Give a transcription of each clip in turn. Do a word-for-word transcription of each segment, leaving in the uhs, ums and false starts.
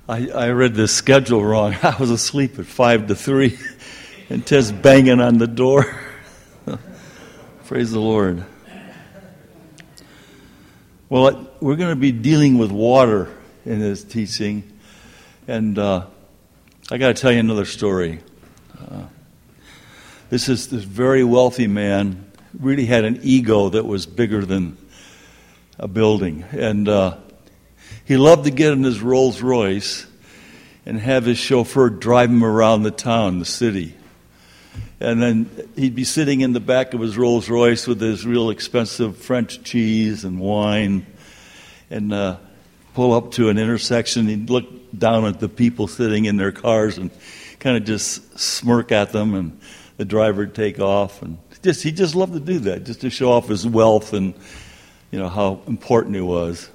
I, I read the schedule wrong. I was asleep at five to three, and Ted's banging on the door. Praise the Lord. Well, we're going to be dealing with water in this teaching, and uh, I got to tell you another story. Uh, this is this very wealthy man, really had an ego that was bigger than a building, and uh, he loved to get in his Rolls Royce and have his chauffeur drive him around the town, the city. And then he'd be sitting in the back of his Rolls Royce with his real expensive French cheese and wine, and uh, pull up to an intersection. He'd look down at the people sitting in their cars and kind of just smirk at them, and the driver would take off. And just he just loved to do that, just to show off his wealth and, you know, how important he was.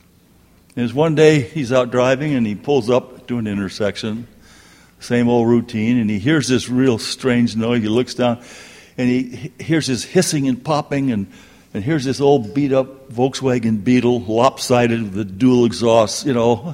And there's one day he's out driving and he pulls up to an intersection, same old routine, and he hears this real strange noise. He looks down and he hears this hissing and popping, and, and here's this old beat up Volkswagen Beetle, lopsided with the dual exhaust, you know,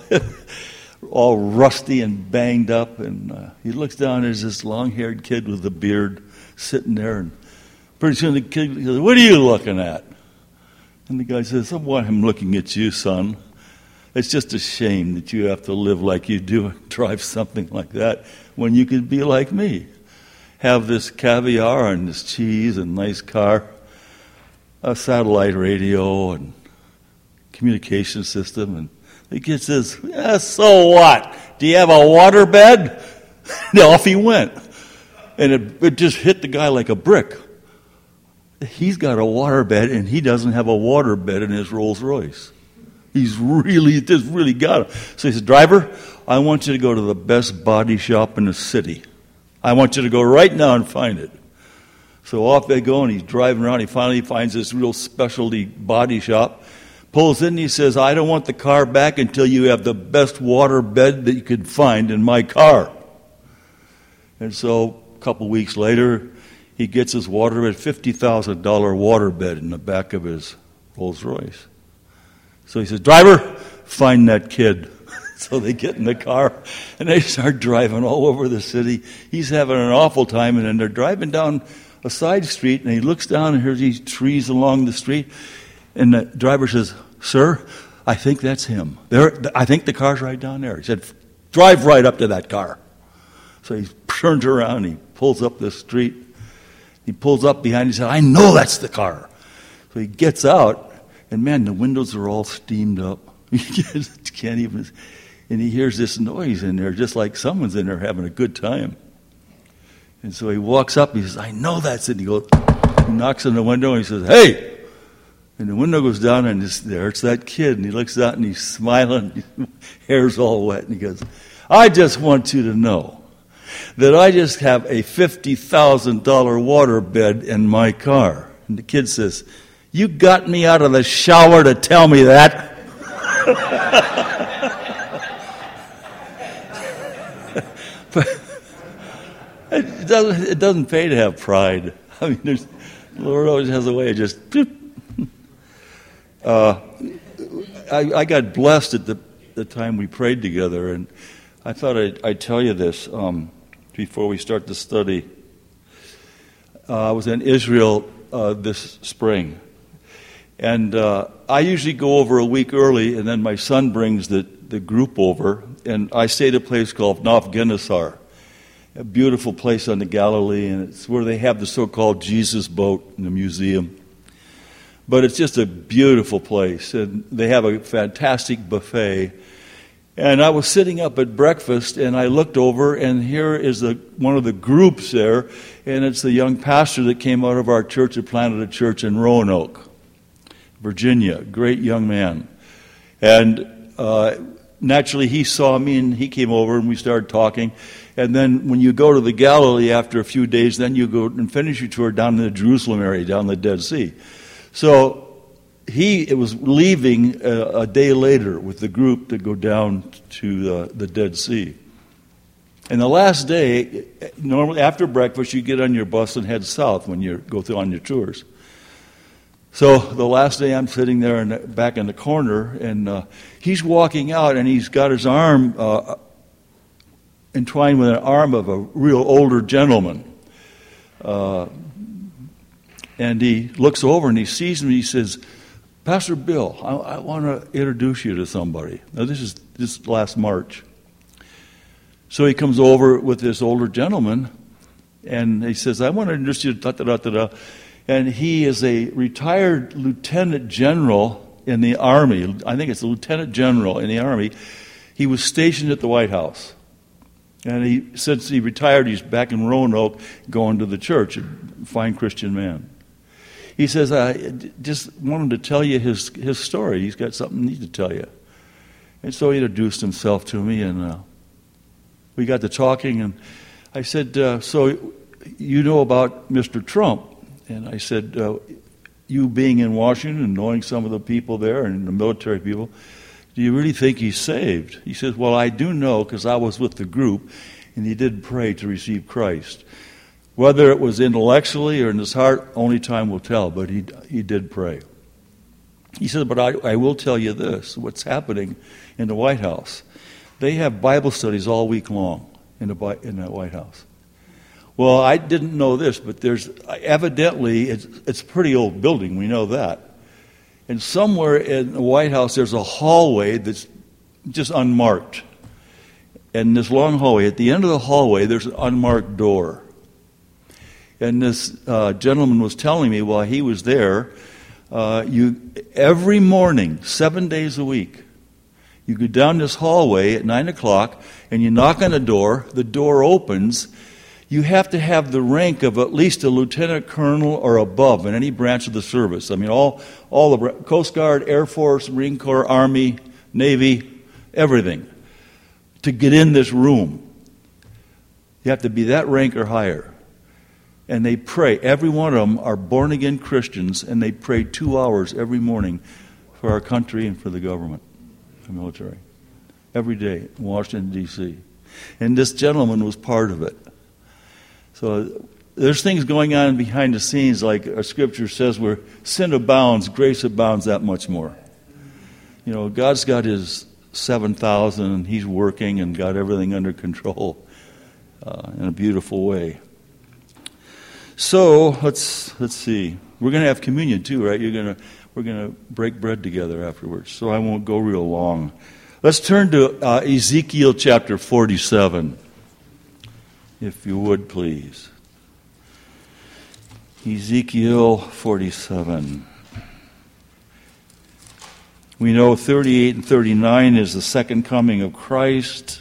all rusty and banged up. And uh, he looks down, there's this long haired kid with a beard sitting there, and pretty soon the kid goes, "What are you looking at?" And the guy says, "I'm looking at you, son. It's just a shame that you have to live like you do and drive something like that when you could be like me. Have this caviar and this cheese and nice car, a satellite radio and communication system." And the kid says, "Yeah, so what? Do you have a water bed?" And off he went. And it, it just hit the guy like a brick. He's got a water bed and he doesn't have a water bed in his Rolls Royce. He's really, just really got it. So he says, "Driver, I want you to go to the best body shop in the city. I want you to go right now and find it." So off they go, and he's driving around. He finally finds this real specialty body shop, pulls in, and he says, "I don't want the car back until you have the best water bed that you could find in my car." And so a couple weeks later, he gets his water bed, fifty thousand dollars water bed in the back of his Rolls Royce. So he says, "Driver, find that kid." So they get in the car, and they start driving all over the city. He's having an awful time, and then they're driving down a side street, and he looks down and hears these trees along the street, and the driver says, "Sir, I think that's him. There, I think the car's right down there." He said, "Drive right up to that car." So he turns around, and he pulls up the street. He pulls up behind, he said, "I know that's the car." So he gets out, and man, the windows are all steamed up. You can't even, and he hears this noise in there, just like someone's in there having a good time. And so he walks up, he says, "I know that's it." And he goes, he knocks on the window, and he says, "Hey!" And the window goes down, and it's, there it's that kid. And he looks out, and he's smiling, his hair's all wet, and he goes, "I just want you to know that I just have a fifty thousand dollars water bed in my car." And the kid says, "You got me out of the shower to tell me that?" But it doesn't, it doesn't pay to have pride. I mean, there's, the Lord always has a way of just... Uh, I, I got blessed at the, the time we prayed together, and I thought I'd, I'd tell you this um, before we start the study. Uh, I was in Israel uh, this spring. And uh, I usually go over a week early, and then my son brings the, the group over, and I stay at a place called Nov Genesar, a beautiful place on the Galilee, and it's where they have the so-called Jesus boat in the museum. But it's just a beautiful place, and they have a fantastic buffet. And I was sitting up at breakfast, and I looked over, and here is the, one of the groups there, and it's the young pastor that came out of our church that planted a church in Roanoke, Virginia, great young man. And uh, naturally he saw me and he came over and we started talking. And then when you go to the Galilee after a few days, then you go and finish your tour down in the Jerusalem area, down the Dead Sea. So he it was leaving a, a day later with the group to go down to the, the Dead Sea. And the last day, normally after breakfast, you get on your bus and head south when you go through on your tours. So the last day I'm sitting there in the, back in the corner, and uh, he's walking out, and he's got his arm uh, entwined with an arm of a real older gentleman. Uh, and he looks over and he sees him and he says, Pastor Bill, I, I want to introduce you to somebody. Now this is this last March. So he comes over with this older gentleman, and he says, I want to introduce you to da-da-da-da-da. And he is a retired lieutenant general in the Army. I think it's a lieutenant general in the Army. He was stationed at the White House. And he, since he retired, he's back in Roanoke going to the church, a fine Christian man. He says, I just wanted to tell you his, his story. He's got something he needs to tell you. And so he introduced himself to me, and uh, we got to talking. And I said, uh, so you know about Mister Trump? And I said, uh, you being in Washington and knowing some of the people there and the military people, do you really think he's saved? He says, well, I do know because I was with the group, and he did pray to receive Christ. Whether it was intellectually or in his heart, only time will tell, but he he did pray. He said, but I, I will tell you this, what's happening in the White House. They have Bible studies all week long in the, in the White House. Well, I didn't know this, but there's evidently, it's, it's a pretty old building, we know that. And somewhere in the White House, there's a hallway that's just unmarked. And this long hallway, at the end of the hallway, there's an unmarked door. And this uh, gentleman was telling me while he was there, uh, you every morning, seven days a week, you go down this hallway at nine o'clock, and you knock on the door, the door opens. You have to have the rank of at least a lieutenant colonel or above in any branch of the service. I mean, all all the Coast Guard, Air Force, Marine Corps, Army, Navy, everything, to get in this room. You have to be that rank or higher. And they pray. Every one of them are born-again Christians, and they pray two hours every morning for our country and for the government, the military, every day in Washington, D C And this gentleman was part of it. So there's things going on behind the scenes, like our scripture says, where sin abounds, grace abounds that much more. You know, God's got his seven thousand, and he's working and got everything under control uh, in a beautiful way. So let's let's see. We're going to have communion too, right? You're going to we're going to break bread together afterwards. So I won't go real long. Let's turn to uh, Ezekiel chapter forty-seven. If you would, please. Ezekiel forty-seven. We know thirty-eight and thirty-nine is the second coming of Christ,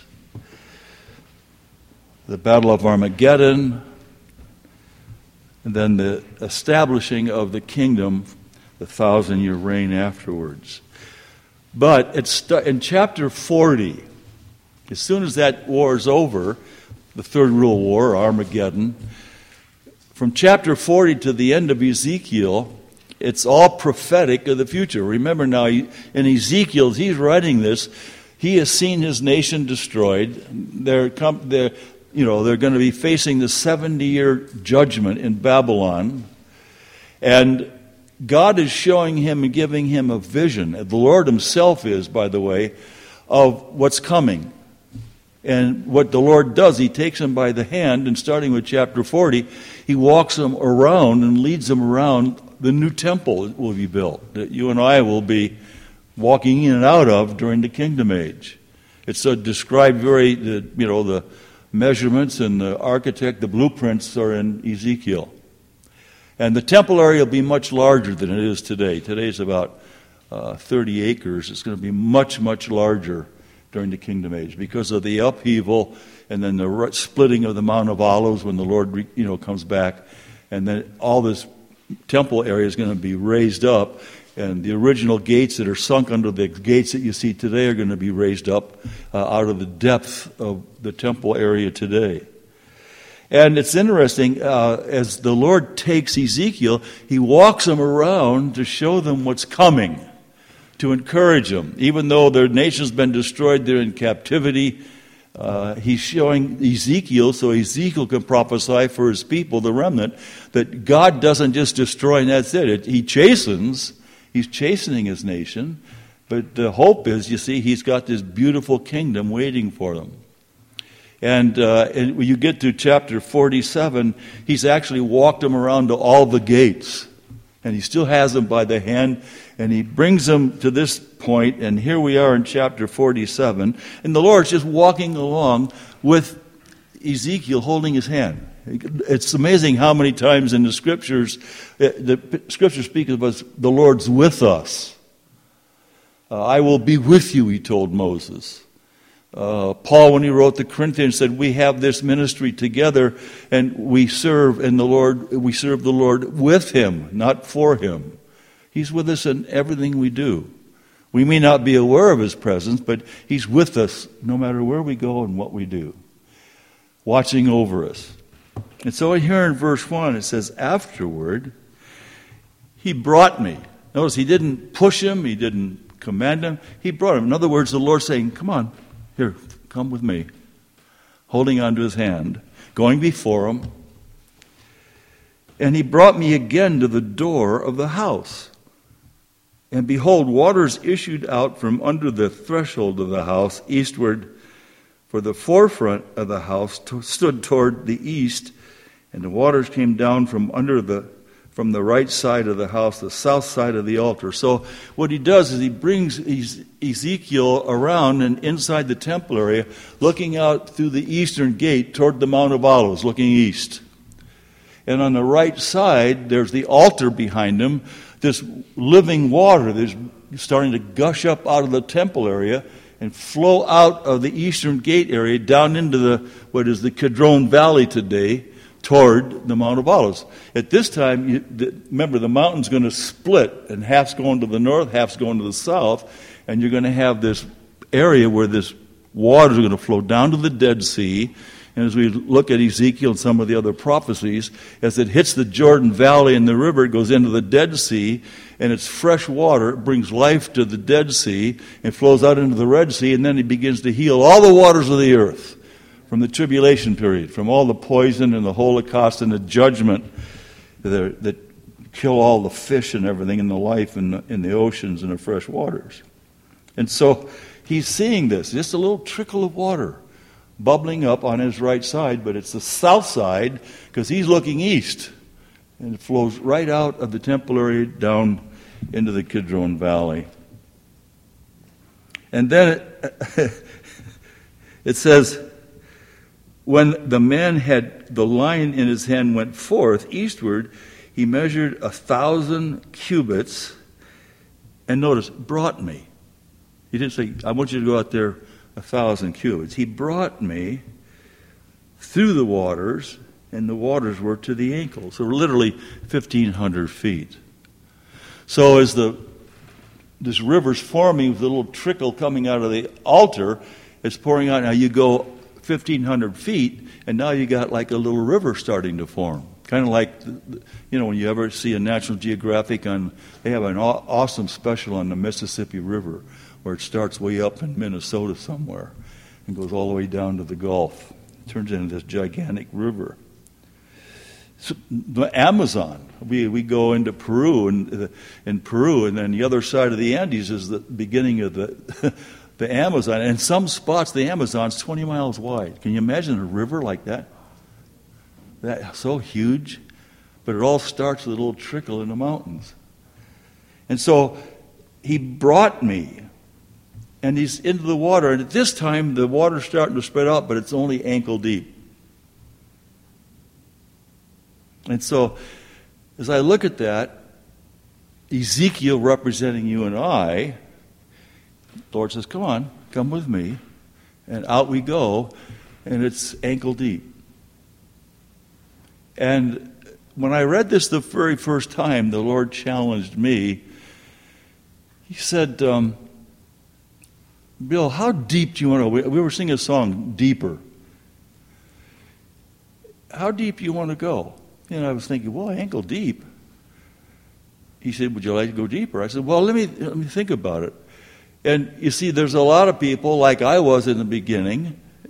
the Battle of Armageddon, and then the establishing of the kingdom, the thousand-year reign afterwards. But it's in chapter forty, as soon as that war is over, the Third World War, Armageddon, from chapter forty to the end of Ezekiel, it's all prophetic of the future. Remember now, in Ezekiel, he's writing this, he has seen his nation destroyed. They're, they're, you know, they're going to be facing the seventy-year judgment in Babylon. And God is showing him and giving him a vision. The Lord himself is, by the way, of what's coming. And what the Lord does, he takes him by the hand, and starting with chapter forty, he walks him around and leads him around the new temple that will be built, that you and I will be walking in and out of during the kingdom age. It's uh, described very, the, you know, the measurements and the architect, the blueprints are in Ezekiel. And the temple area will be much larger than it is today. Today is about uh, thirty acres. It's going to be much, much larger during the kingdom age because of the upheaval and then the splitting of the Mount of Olives when the Lord, you know, comes back. And then all this temple area is going to be raised up, and the original gates that are sunk under the gates that you see today are going to be raised up uh, out of the depth of the temple area today. And it's interesting, uh, as the Lord takes Ezekiel, he walks them around to show them what's coming, to encourage them. Even though their nation's been destroyed, they're in captivity, Uh, he's showing Ezekiel so Ezekiel can prophesy for his people, the remnant, that God doesn't just destroy and that's it. it he chastens. He's chastening his nation. But the hope is, you see, he's got this beautiful kingdom waiting for them. And, uh, and when you get to chapter forty-seven, he's actually walked them around to all the gates. And he still has them by the hand. And he brings them to this point. And here we are in chapter forty-seven. And the Lord's just walking along with Ezekiel holding his hand. It's amazing how many times in the scriptures, the scriptures speak of us, the Lord's with us. Uh, I will be with you, he told Moses. Uh, Paul, when he wrote the Corinthians, said we have this ministry together, and we serve in the Lord. We serve the Lord with Him, not for Him. He's with us in everything we do. We may not be aware of His presence, but He's with us no matter where we go and what we do, watching over us. And so here in verse one, it says, "Afterward, He brought me." Notice He didn't push him. He didn't command him. He brought him. In other words, the Lord saying, "Come on. Here, come with me," holding onto his hand, going before him. "And he brought me again to the door of the house. And behold, waters issued out from under the threshold of the house eastward, for the forefront of the house to, stood toward the east, and the waters came down from under the from the right side of the house, the south side of the altar." So what he does is he brings Ezekiel around and inside the temple area, looking out through the eastern gate toward the Mount of Olives, looking east. And on the right side, there's the altar behind him, this living water that's starting to gush up out of the temple area and flow out of the eastern gate area down into the what is the Kidron Valley today, toward the Mount of Olives. At this time, you, the, remember, the mountain's going to split, and half's going to the north, half's going to the south, and you're going to have this area where this water is going to flow down to the Dead Sea. And as we look at Ezekiel and some of the other prophecies, as it hits the Jordan Valley and the river, it goes into the Dead Sea, and it's fresh water. It brings life to the Dead Sea and flows out into the Red Sea, and then it begins to heal all the waters of the earth. From the tribulation period, from all the poison and the Holocaust and the judgment that, that kill all the fish and everything in the life in the, in the oceans and the fresh waters. And so he's seeing this, just a little trickle of water bubbling up on his right side, but it's the south side because he's looking east. And it flows right out of the temple area down into the Kidron Valley. And then it, it says, "When the man had the line in his hand went forth eastward, he measured a thousand cubits." And notice, brought me. He didn't say, "I want you to go out there a thousand cubits." He brought me through the waters, and the waters were to the ankle. So literally fifteen hundred feet. So as the this river's forming with a little trickle coming out of the altar, it's pouring out. Now you go fifteen hundred feet, and now you got like a little river starting to form. Kind of like, you know, when you ever see a National Geographic on, they have an aw- awesome special on the Mississippi River, where it starts way up in Minnesota somewhere and goes all the way down to the Gulf. It turns into this gigantic river. So the Amazon, we we go into Peru, and in Peru, and then the other side of the Andes is the beginning of the the Amazon. And in some spots, the Amazon's twenty miles wide. Can you imagine a river like that? That so huge, but it all starts with a little trickle in the mountains. And so he brought me, and he's into the water. And at this time, the water's starting to spread out, but it's only ankle deep. And so, as I look at that, Ezekiel representing you and I, the Lord says, "Come on, come with me." And out we go, and it's ankle deep. And when I read this the very first time, the Lord challenged me. He said, um, "Bill, how deep do you want to go?" We were singing a song, "Deeper." How deep do you want to go? And I was thinking, well, ankle deep. He said, "Would you like to go deeper?" I said, well, let me let me think about it. And you see, there's a lot of people, like I was in the beginning,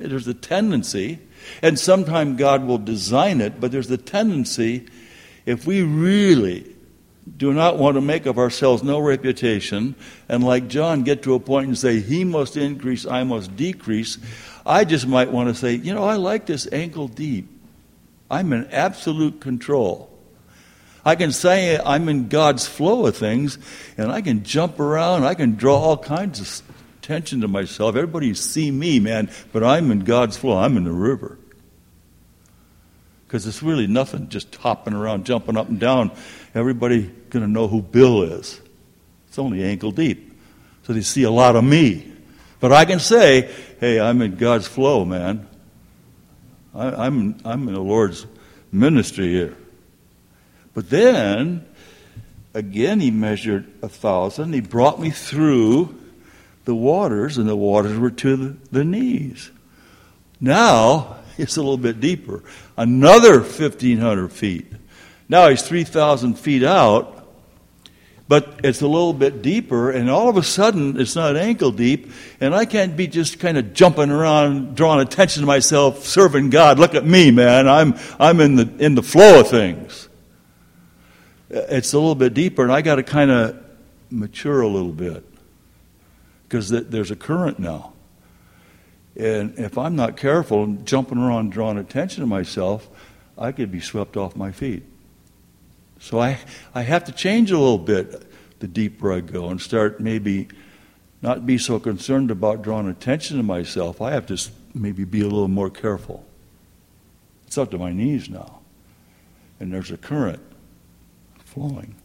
there's a tendency, and sometimes God will design it, but there's a tendency, if we really do not want to make of ourselves no reputation, and like John, get to a point and say, he must increase, I must decrease, I just might want to say, you know, I like this ankle deep. I'm in absolute control. I can say I'm in God's flow of things, and I can jump around, I can draw all kinds of attention to myself. Everybody see me, man, but I'm in God's flow. I'm in the river. Because it's really nothing, just hopping around, jumping up and down. Everybody going to know who Bill is. It's only ankle deep. So they see a lot of me. But I can say, hey, I'm in God's flow, man. I, I'm, I'm in the Lord's ministry here. But then, again, he measured a thousand. He brought me through the waters, and the waters were to the, the knees. Now, it's a little bit deeper. Another fifteen hundred feet. Now he's three thousand feet out, but it's a little bit deeper, and all of a sudden, it's not ankle deep, and I can't be just kind of jumping around, drawing attention to myself, serving God. Look at me, man. I'm I'm in the in the flow of things. It's a little bit deeper, and I got to kind of mature a little bit, because there's a current now. And if I'm not careful and jumping around drawing attention to myself, I could be swept off my feet. So I, I have to change a little bit the deeper I go and start maybe not be so concerned about drawing attention to myself. I have to maybe be a little more careful. It's up to my knees now. And there's a current flowing.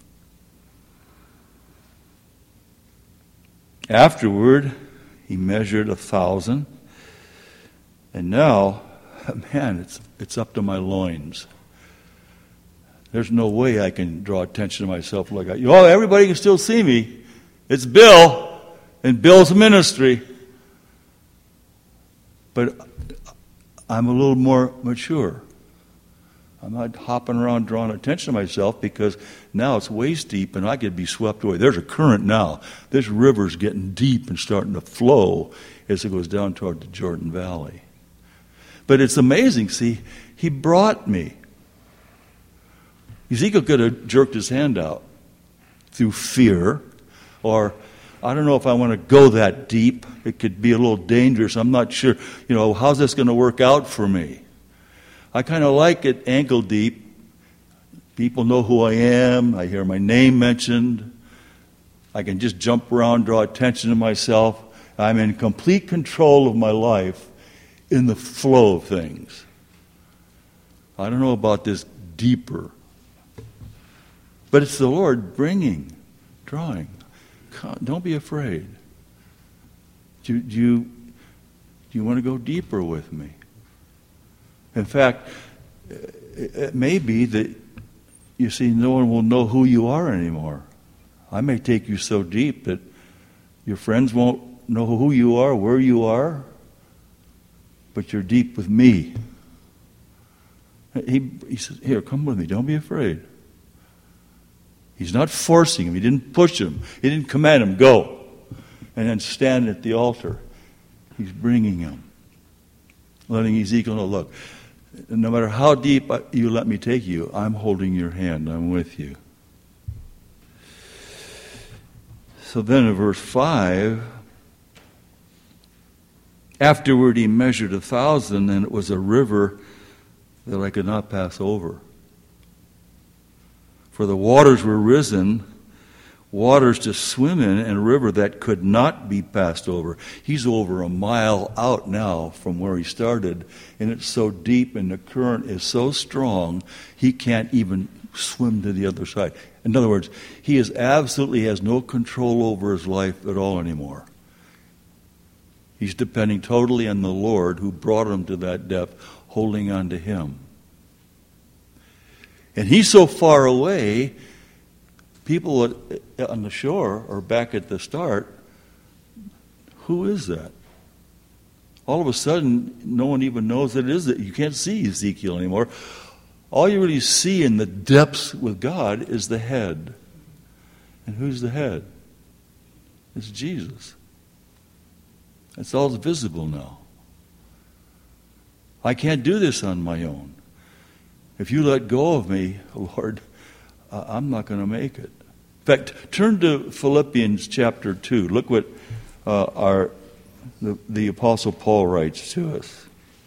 Afterward, he measured a thousand. And now, man, it's it's up to my loins. There's no way I can draw attention to myself like I... Oh, everybody can still see me. It's Bill and Bill's ministry. But I'm a little more mature. I'm not hopping around drawing attention to myself, because now it's waist deep and I could be swept away. There's a current now. This river's getting deep and starting to flow as it goes down toward the Jordan Valley. But it's amazing. See, he brought me. Ezekiel could have jerked his hand out through fear, or I don't know if I want to go that deep. It could be a little dangerous. I'm not sure, you know, how's this going to work out for me? I kind of like it ankle deep. People know who I am. I hear my name mentioned. I can just jump around, draw attention to myself. I'm in complete control of my life, in the flow of things. I don't know about this deeper. But it's the Lord bringing, drawing. Don't be afraid. Do you, do you, do you want to go deeper with me? In fact, it may be that, you see, no one will know who you are anymore. I may take you so deep that your friends won't know who you are, where you are, but you're deep with me. He, he says, here, come with me. Don't be afraid. He's not forcing him. He didn't push him. He didn't command him, go. And then stand at the altar. He's bringing him. Letting Ezekiel know, look, no matter how deep you let me take you, I'm holding your hand. I'm with you. So then in verse five, afterward he measured a thousand, and it was a river that I could not pass over. For the waters were risen, waters to swim in, and a river that could not be passed over. He's over a mile out now from where he started, and it's so deep and the current is so strong, he can't even swim to the other side. In other words, he is absolutely has no control over his life at all anymore. He's depending totally on the Lord who brought him to that depth, holding on to him. And he's so far away, people on the shore or back at the start, who is that? All of a sudden, no one even knows that it is that. You can't see Ezekiel anymore. All you really see in the depths with God is the head. And who's the head? It's Jesus. That's all that's visible now. I can't do this on my own. If you let go of me, Lord, uh, I'm not going to make it. In fact, turn to Philippians chapter two. Look what uh, our the, the Apostle Paul writes to us.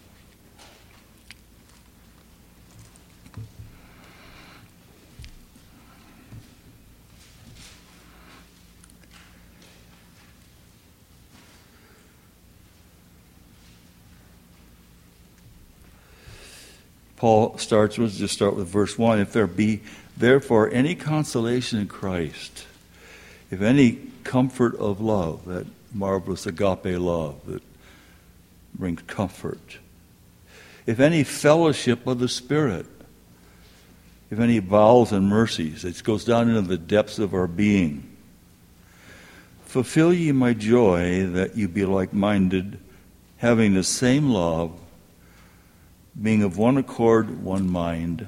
Paul starts with, just start with verse one. If there be therefore any consolation in Christ, if any comfort of love, that marvelous agape love that brings comfort, if any fellowship of the Spirit, if any bowels and mercies, it goes down into the depths of our being. Fulfill ye my joy, that you be like-minded, having the same love, being of one accord, one mind.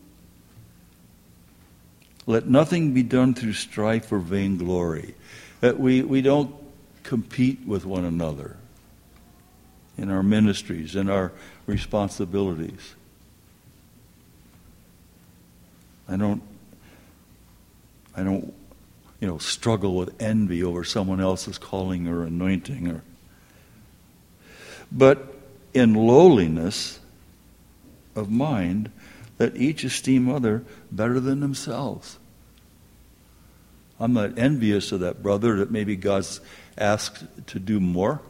Let nothing be done through strife or vainglory. That we, we don't compete with one another in our ministries and our responsibilities. I don't I don't you know struggle with envy over someone else's calling or anointing or but in lowliness of mind, let each esteem other better than themselves. I'm not envious of that brother that maybe God's asked to do more.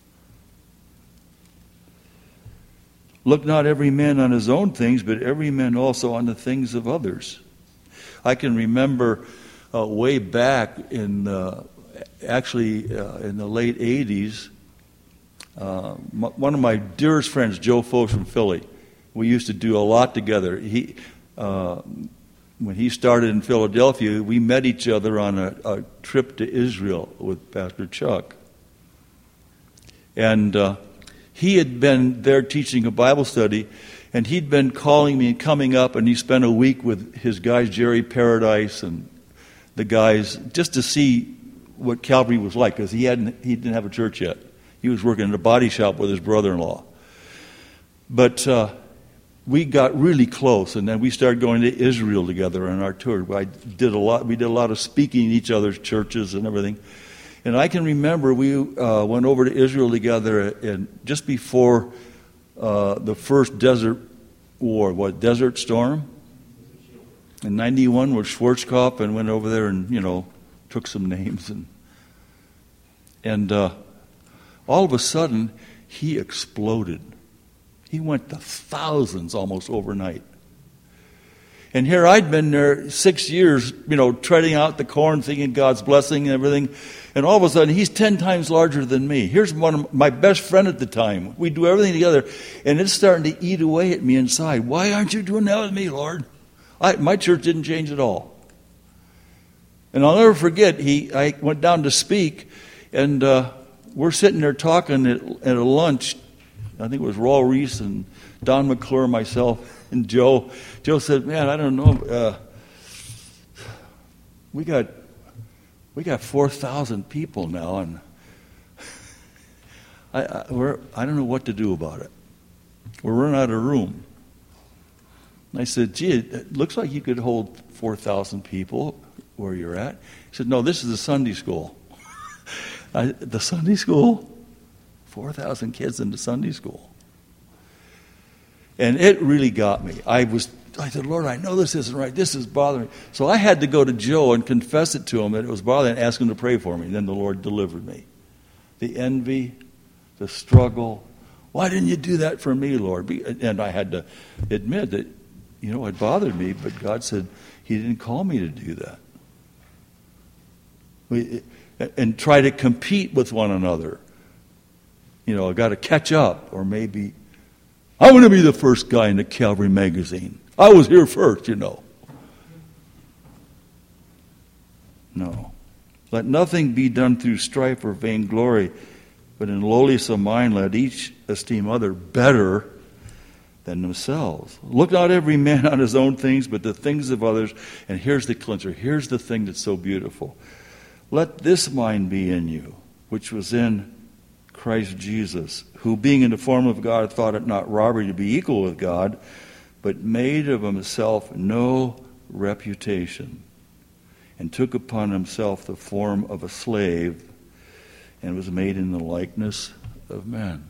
Look not every man on his own things, but every man also on the things of others. I can remember uh, way back in uh, actually uh, in the late eighties, uh, m- one of my dearest friends, Joe Foch from Philly. We used to do a lot together. He, uh, when he started in Philadelphia, we met each other on a, a trip to Israel with Pastor Chuck. And uh, he had been there teaching a Bible study, and he'd been calling me and coming up, and he spent a week with his guys, Jerry Paradise, and the guys, just to see what Calvary was like, because he hadn't, he didn't have a church yet. He was working in a body shop with his brother-in-law. But uh, we got really close, and then we started going to Israel together on our tour. I did a lot. We did a lot of speaking in each other's churches and everything. And I can remember we uh, went over to Israel together, and just before uh, the first Desert War, what Desert Storm in ninety-one, with Schwarzkopf, and went over there and you know took some names, and and uh, all of a sudden he exploded. He went to thousands almost overnight. And here I'd been there six years, you know, treading out the corn, thinking God's blessing and everything. And all of a sudden, he's ten times larger than me. Here's one of my best friend at the time. We do everything together. And it's starting to eat away at me inside. Why aren't you doing that with me, Lord? I, my church didn't change at all. And I'll never forget, he. I went down to speak, and uh, we're sitting there talking at, at a lunch. I think it was Raul Reese and Don McClure, myself, and Joe. Joe said, "Man, I don't know. Uh, we got we got four thousand people now, and I I, we're, I don't know what to do about it. We're running out of room." And I said, "Gee, it looks like you could hold four thousand people where you're at." He said, "No, this is a Sunday school." I, the Sunday school. four thousand kids into Sunday school. And it really got me. I was, I said, "Lord, I know this isn't right. This is bothering me." So I had to go to Joe and confess it to him that it was bothering and ask him to pray for me. And then the Lord delivered me. The envy, the struggle. Why didn't you do that for me, Lord? And I had to admit that, you know, it bothered me, but God said he didn't call me to do that. We, and try to compete with one another. You know, I got to catch up, or maybe I'm going to be the first guy in the Calvary magazine. I was here first, you know. No. Let nothing be done through strife or vainglory, but in lowliness of mind let each esteem other better than themselves. Look not every man on his own things, but the things of others. And here's the clincher. Here's the thing that's so beautiful. Let this mind be in you, which was in Christ Jesus, who being in the form of God thought it not robbery to be equal with God, but made of himself no reputation, and took upon himself the form of a slave, and was made in the likeness of men.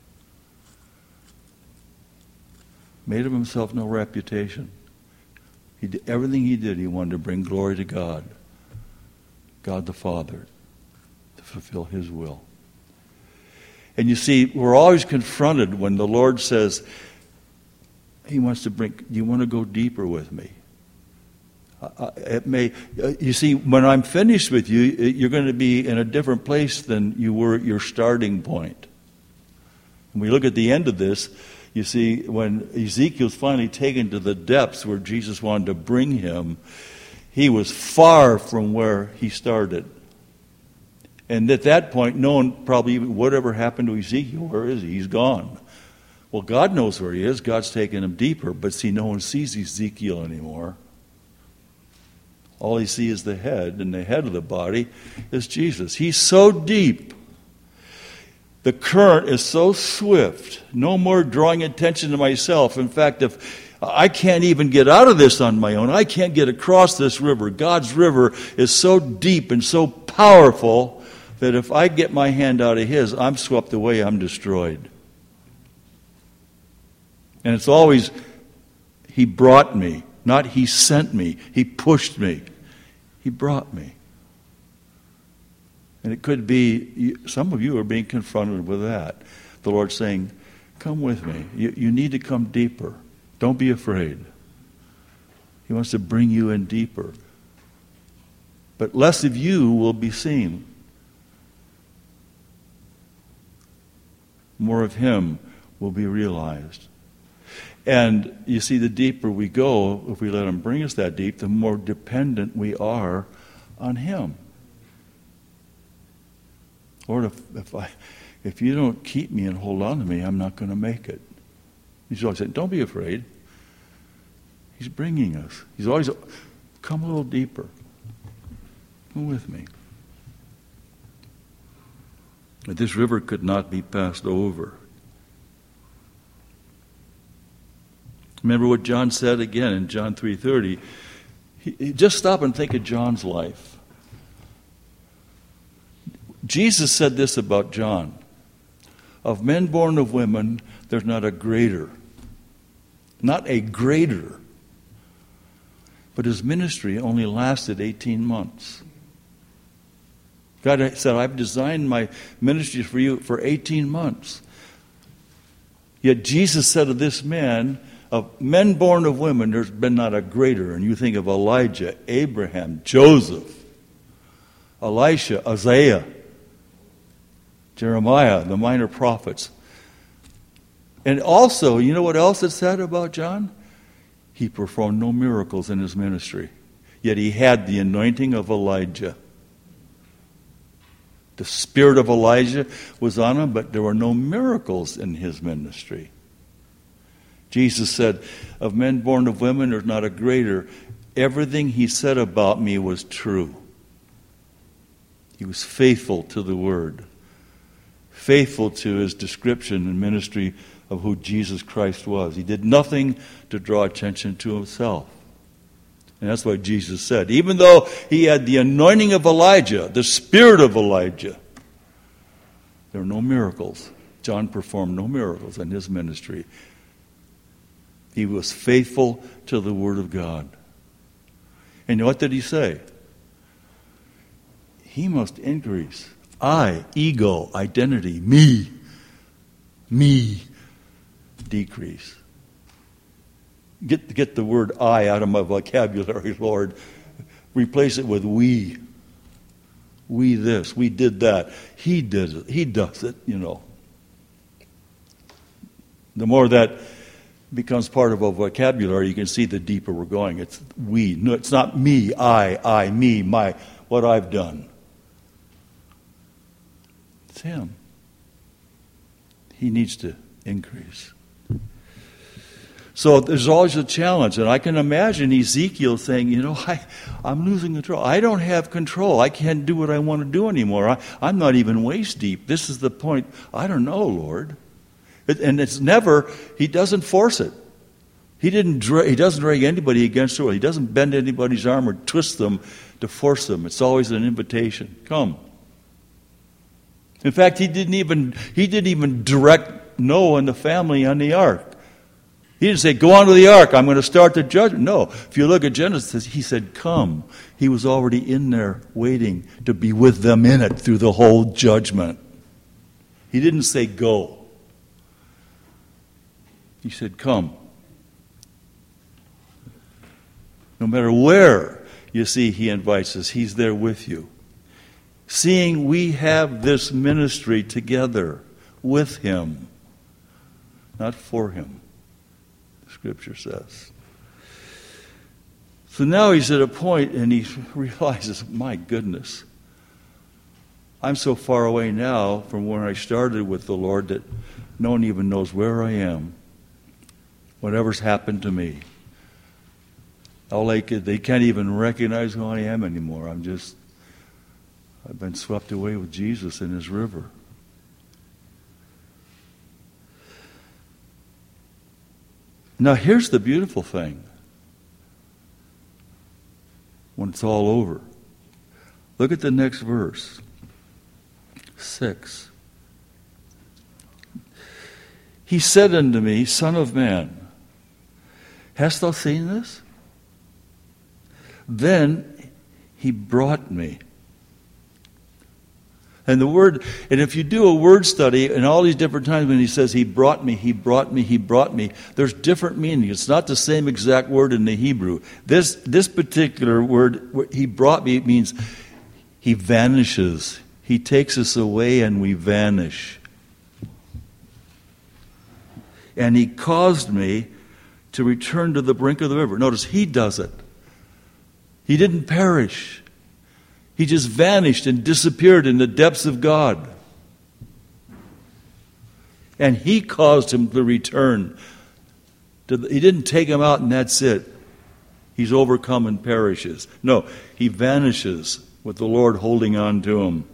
Made of himself no reputation. He did, everything he did, he wanted to bring glory to God, God the Father, to fulfill his will. And you see, we're always confronted when the Lord says, he wants to bring, do you want to go deeper with me? Uh, it may, uh, you see, when I'm finished with you, you're going to be in a different place than you were at your starting point. When we look at the end of this, you see, when Ezekiel's finally taken to the depths where Jesus wanted to bring him, he was far from where he started. And at that point, no one probably, whatever happened to Ezekiel, where is he? He's gone. Well, God knows where he is. God's taken him deeper. But see, no one sees Ezekiel anymore. All they see is the head, and the head of the body is Jesus. He's so deep. The current is so swift. No more drawing attention to myself. In fact, if I can't even get out of this on my own, I can't get across this river. God's river is so deep and so powerful that if I get my hand out of his, I'm swept away, I'm destroyed. And it's always, he brought me, not he sent me. He pushed me. He brought me. And it could be, some of you are being confronted with that. The Lord saying, come with me. You, you need to come deeper. Don't be afraid. He wants to bring you in deeper. But less of you will be seen. More of him will be realized. And you see, the deeper we go, if we let him bring us that deep, the more dependent we are on him. Lord, if, if I, if you don't keep me and hold on to me, I'm not going to make it. He's always saying, don't be afraid. He's bringing us. He's always, come a little deeper. Come with me. But this river could not be passed over. Remember what John said again in John three thirty. He, he, just stop and think of John's life. Jesus said this about John. Of men born of women, there's not a greater. Not a greater. But his ministry only lasted eighteen months. God said, I've designed my ministry for you for eighteen months. Yet Jesus said of this man, of men born of women, there's been not a greater. And you think of Elijah, Abraham, Joseph, Elisha, Isaiah, Jeremiah, the minor prophets. And also, you know what else it said about John? He performed no miracles in his ministry. Yet he had the anointing of Elijah. The spirit of Elijah was on him, but there were no miracles in his ministry. Jesus said, of men born of women, there's not a greater. Everything he said about me was true. He was faithful to the word. Faithful to his description and ministry of who Jesus Christ was. He did nothing to draw attention to himself. And that's what Jesus said. Even though he had the anointing of Elijah, the spirit of Elijah, there were no miracles. John performed no miracles in his ministry. He was faithful to the word of God. And what did he say? He must increase. I, ego, identity, me, me, decrease. Get, get the word I out of my vocabulary, Lord. Replace it with we. We this, we did that. He did it, he does it, you know. The more that becomes part of our vocabulary, you can see the deeper we're going. It's we. No, it's not me, I, I, me, my, what I've done. It's him. He needs to increase. So there's always a challenge. And I can imagine Ezekiel saying, you know, I, I'm losing control. I don't have control. I can't do what I want to do anymore. I, I'm not even waist deep. This is the point. I don't know, Lord. It, and it's never, he doesn't force it. He didn't. Dra- he doesn't drag anybody against the will. He doesn't bend anybody's arm or twist them to force them. It's always an invitation. Come. In fact, he didn't even he didn't even direct Noah and the family on the ark. He didn't say, "Go on to the ark. I'm going to start the judgment." No. If you look at Genesis, he said, "Come." He was already in there waiting to be with them in it through the whole judgment. He didn't say, "Go." He said, "Come." No matter where you see he invites us, he's there with you. Seeing we have this ministry together with him, not for him, the Scripture says. So now he's at a point and he realizes, my goodness, I'm so far away now from where I started with the Lord that no one even knows where I am, whatever's happened to me. All they, could, they can't even recognize who I am anymore. I'm just, I've been swept away with Jesus in his river. Now here's the beautiful thing. When it's all over. Look at the next verse. Six. He said unto me, Son of man, hast thou seen this? Then he brought me. And the word, and if you do a word study, and all these different times when he says he brought me, he brought me, he brought me, there's different meanings. It's not the same exact word in the Hebrew. This this particular word, he brought me, means he vanishes. He takes us away and we vanish. And he caused me to return to the brink of the river. Notice, he does it. He didn't perish. He just vanished and disappeared in the depths of God. And he caused him to return. To the, he didn't take him out and that's it. He's overcome and perishes. No, he vanishes with the Lord holding on to him.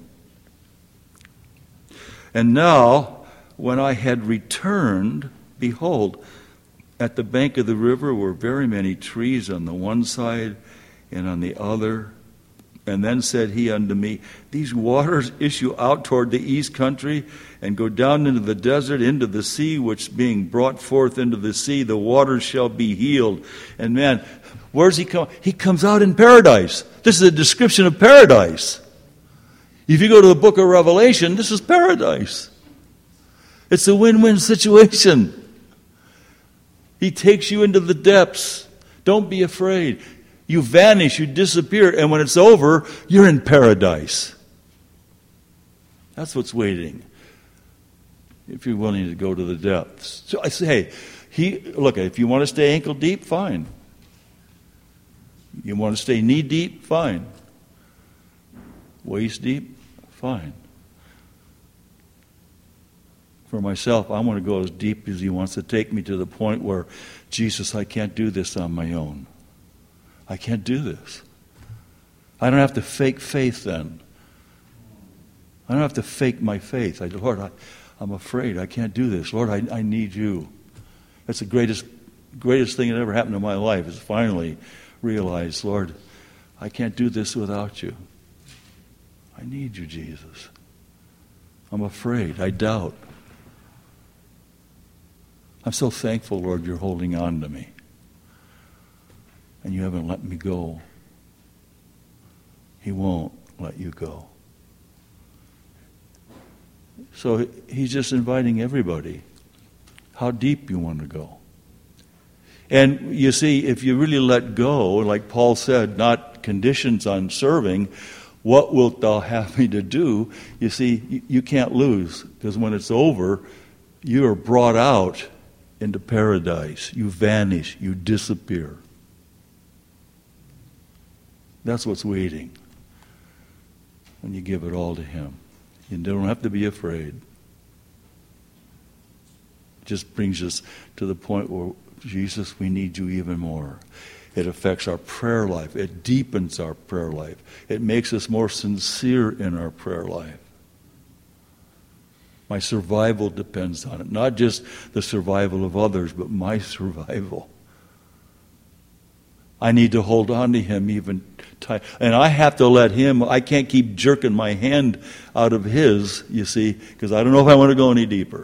And now, when I had returned, behold, at the bank of the river were very many trees on the one side and on the other. And then said he unto me, These waters issue out toward the east country, and go down into the desert, into the sea, which being brought forth into the sea, the waters shall be healed. And man, where's he come? He comes out in paradise. This is a description of paradise. If you go to the book of Revelation, this is paradise. It's a win-win situation. He takes you into the depths. Don't be afraid. You vanish, you disappear, and when it's over, you're in paradise. That's what's waiting. If you're willing to go to the depths. So I say, hey, he, look, if you want to stay ankle deep, fine. You want to stay knee deep, fine. Waist deep, fine. For myself, I want to go as deep as he wants to take me, to the point where, Jesus, I can't do this on my own. I can't do this. I don't have to fake faith then. I don't have to fake my faith. I, Lord, I, I'm afraid. I can't do this. Lord, I, I need you. That's the greatest, greatest thing that ever happened in my life, is finally realize, Lord, I can't do this without you. I need you, Jesus. I'm afraid. I doubt. I'm so thankful, Lord, you're holding on to me. And you haven't let me go. He won't let you go. So he's just inviting everybody. How deep you want to go. And you see, if you really let go, like Paul said, not conditions on serving, what wilt thou have me to do? You see, you, you can't lose, because when it's over, you are brought out into paradise. You vanish, you disappear. That's what's waiting when you give it all to him. You don't have to be afraid. It just brings us to the point where Jesus, we need you even more. It affects our prayer life. It deepens our prayer life. It makes us more sincere in our prayer life. My survival depends on it. Not just the survival of others, but my survival. I need to hold on to him even tight. And I have to let him, I can't keep jerking my hand out of his, you see, because I don't know if I want to go any deeper.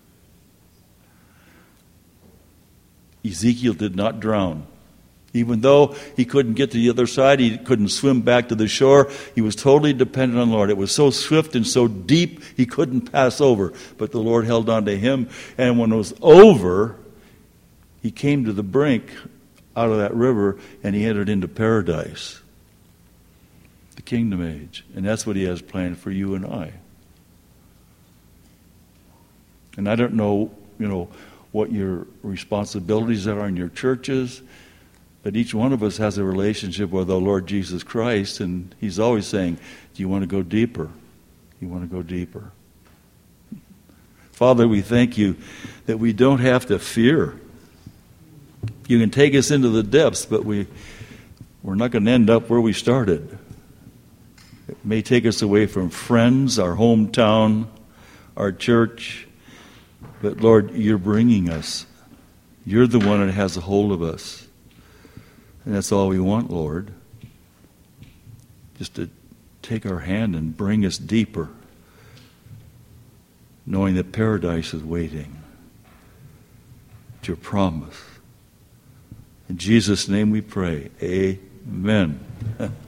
Ezekiel did not drown. Even though he couldn't get to the other side, he couldn't swim back to the shore, he was totally dependent on the Lord. It was so swift and so deep, he couldn't pass over. But the Lord held on to him. And when it was over, he came to the brink out of that river, and he entered into paradise, the kingdom age. And that's what he has planned for you and I. And I don't know, you know, what your responsibilities are in your churches, but each one of us has a relationship with the Lord Jesus Christ, and he's always saying, do you want to go deeper? You want to go deeper? Father, we thank you that we don't have to fear. You can take us into the depths, but we, we're not going to end up where we started. It may take us away from friends, our hometown, our church, but Lord, you're bringing us. You're the one that has a hold of us. And that's all we want, Lord. Just to take our hand and bring us deeper, knowing that paradise is waiting. It's your promise. In Jesus' name we pray. Amen.